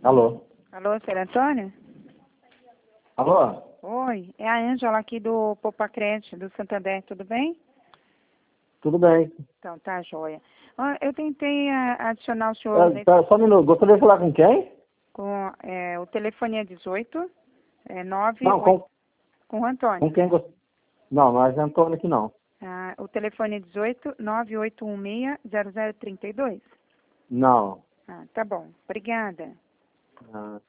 Alô? Alô, senhor Antônio? Alô? Oi, é a Ângela aqui do Poupa Crédito, do Santander, tudo bem? Tudo bem. Então, tá, joia. Eu tentei adicionar o senhor Só um minuto. Gostaria de falar com quem? com o telefone é 18, 9, Não, 8, com com o Antônio. quem gostaria? Não, mas é Antônio aqui não. O telefone é 18 9816 0032. Não. Tá bom. Obrigada. Ah,